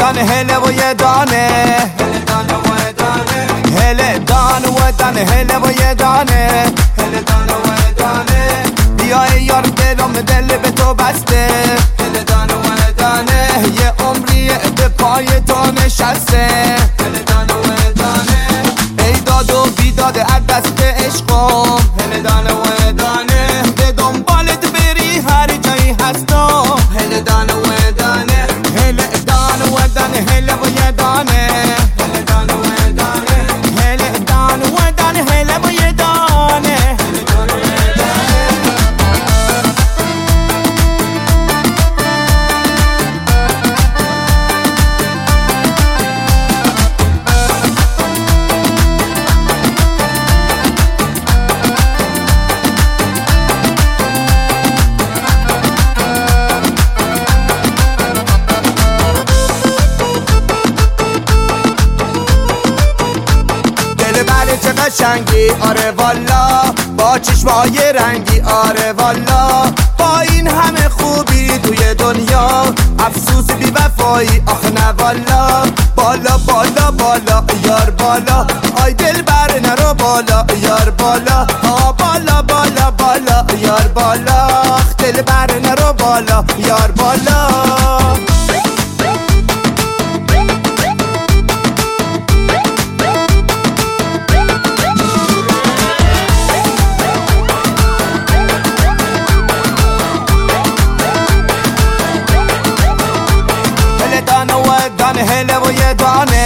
دانه هله و یه دانه هله دانه و دانه هله و یه دانه هله دانه و دانه بیای یار دل به تو بسته هله دانه و دانه یه عمریه به پای تو نشسته هله دانه و دانه ای داد و بیداد از دست عشقم هله دانه و دانه به دنبالت بری هر جایی هستم هله دانه و دانه هله دانه و دانه هله و یه دانه هله دانه و دانه هله دانه و دانه هله و یه دانه هله دانه و چه قشنگی آره والا با چشمای رنگی آره والا با این همه خوبی توی دنیا افسوس بی وفایی آخه نه والا بالا بالا بالا یار بالا آی دل بر نرو بالا یار بالا بالا بالا بالا یار بالا دل بر نرو بالا یار بالا هله و یه دانه